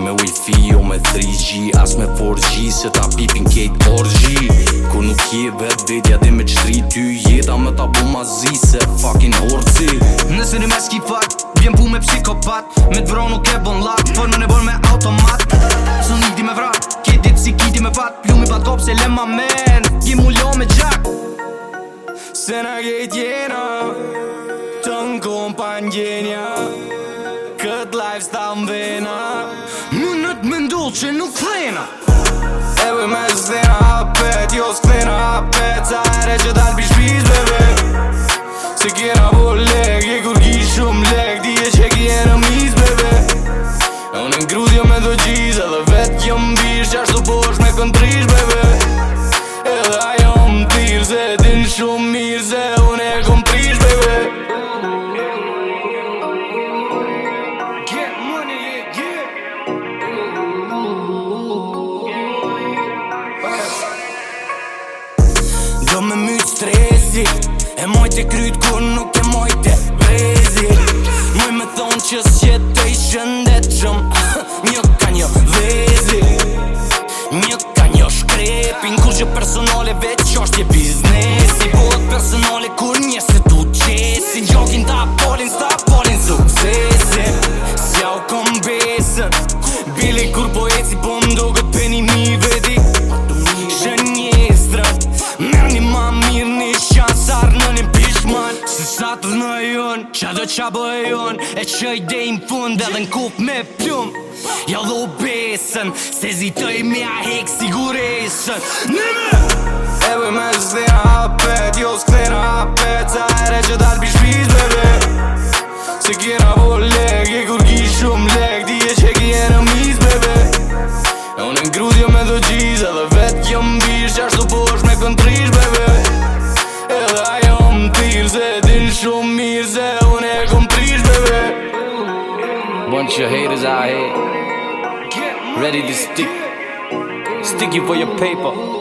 me wifi o me 3G, as me 4G, se ta pipin kejt orgji. Kur nuk je vet vetja di me qtri ty jeta me ta bu ma zi se fucking orci. Nëse një mes ki fat, vjen pu me psikopat, me t'vro nuk e bon lak, formën e bon me automat. Së niti me vrat, kje dit si kiti me pat, plumi pat kop se le ma men, gi mu lo me gjak. Se na kejt jena, të n'kompagjenja, kët lifestyle m'vena, munët me ndull që nuk flena. Ewe me s'klena hapet, jo s'klena hapet, sa ere që dal pi shpiz bebe. Se kjena po leg, je kur ki shumë leg, dije që kje në mis bebe. Unë n'grudhjo me do gjiz, edhe vet jo m'bish, qashtu posh me kontrish bebe. Edhe ajo m'tir, se din shumë mirë, se unë e kom prish bebe. Do me myt stresi, e mojt e kryt kur nuk e mojt e vrezi. Moj me thonë që s'jetoj shëndetshëm, një ka një vezi, një ka një shkrepin, kur që personale veç qashtje biznesi. Bot personale kur njese tu qesin, gjokin ta polin suksesi. S'ja u kom besën, bili kur po eci po mdo gët peni mi vedi. Shënjestrët, merë një ma mirë një shansar në një pishman. Se sa të vënëjon, qa do qa bëjon, e qëj dejnë fund edhe n'kup me plum. Ja dho besën, se zitoj me a hek siguresën. Nime! Ewe me s'klena hapet, jo s'klena hapet, sa ere që dal pi shpiz bebe. Se kjena po leg, je kur ki shumë leg, dije që kje në mis bebe. Unë n'grudhjo me do gjiz, edhe vet jo m'bish, qashtu posh me kontrish bebe. Edhe ajo m'tir, se din shumë mirë, se unë e kom prish bebe. Bunch of haters out here, ready to stick you for your paper.